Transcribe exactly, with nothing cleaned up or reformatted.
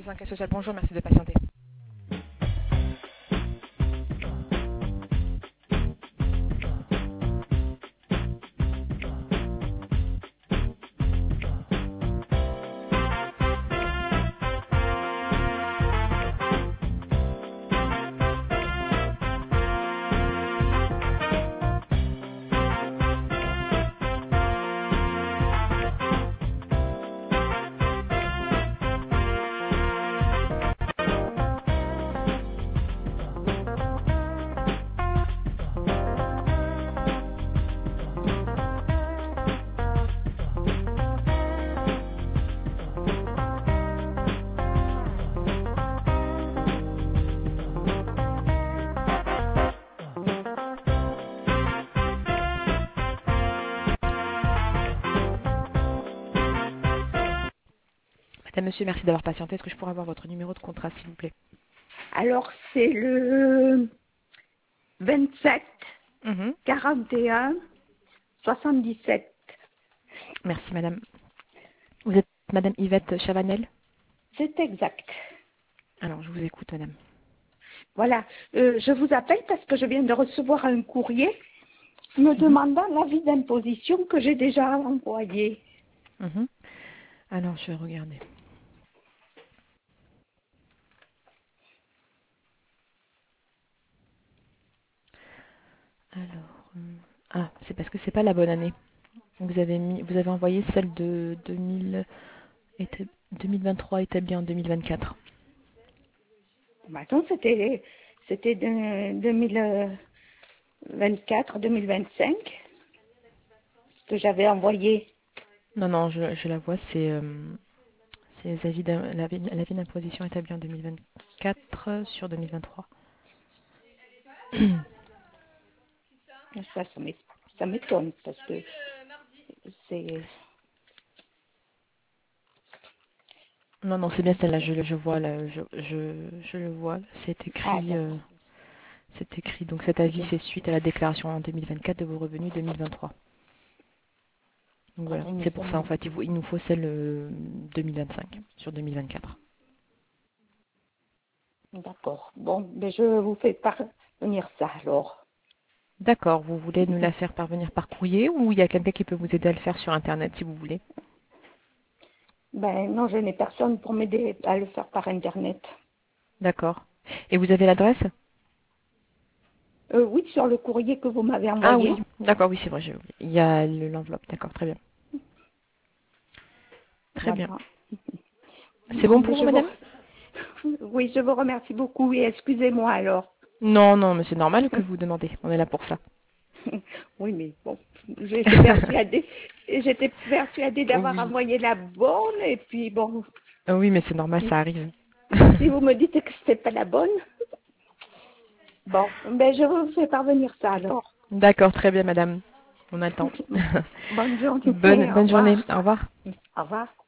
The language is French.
service enquête sociale, bonjour, merci de patienter. Madame, monsieur, merci d'avoir patienté. Est-ce que je pourrais avoir votre numéro de contrat, s'il vous plaît? Alors, c'est le vingt-sept Mhm. quarante et un soixante-dix-sept. Merci, madame. Vous êtes madame Yvette Chavanel? C'est exact. Alors, je vous écoute, madame. Voilà. Euh, je vous appelle parce que je viens de recevoir un courrier me demandant l'avis d'imposition que j'ai déjà envoyé. Mhm. Alors, je vais regarder. Alors, euh, ah, c'est parce que c'est pas la bonne année. Vous avez mis, vous avez envoyé celle de deux mille, éta- deux mille vingt-trois établie en deux mille vingt-quatre. Maintenant, c'était c'était de deux mille vingt-quatre deux mille vingt-cinq que j'avais envoyé. Non, non, je, je la vois, c'est euh, c'est les avis d'im- l'avis l'avis d'imposition établi en deux mille vingt-quatre sur deux mille vingt-trois. Ça, ça m'é- ça m'étonne parce que c'est... Non, non, c'est bien celle-là, je, le- je vois, là, je, je, je le vois, c'est Ah, écrit, euh, d'accord. c'est écrit, donc cet avis Bien. fait suite à la déclaration en deux mille vingt-quatre de vos revenus deux mille vingt-trois. Donc voilà, Oui, mais c'est ça pour ça, en me- fait, il, vous- il nous faut celle euh, deux mille vingt-cinq sur deux mille vingt-quatre. D'accord. Bon, mais je vous fais parvenir ça alors. D'accord, vous voulez nous la faire parvenir par courrier ou il y a quelqu'un qui peut vous aider à le faire sur Internet si vous voulez? Ben non, je n'ai personne pour m'aider à le faire par Internet. D'accord. Et vous avez l'adresse? Euh, oui, sur le courrier que vous m'avez Ah envoyé. oui, d'accord, oui, c'est vrai, j'ai oublié. Il y a le- l'enveloppe, d'accord, très bien. Très bien. Voilà. C'est Bon, bon mais pour vous, je vous... madame? Oui, je vous remercie beaucoup et excusez-moi alors. Non, non, mais c'est normal que vous demandez, on est là pour ça. Oui, mais bon, j'étais persuadée, j'étais persuadée d'avoir Oui. envoyé la bonne et puis bon, Oui, mais c'est normal, si, ça arrive. si vous me dites que c'est pas la bonne, bon, ben je vous fais parvenir ça alors. D'accord, très bien, madame. On attend. Bonne journée, Bonne, au bonne journée. revoir. Au revoir. Au revoir.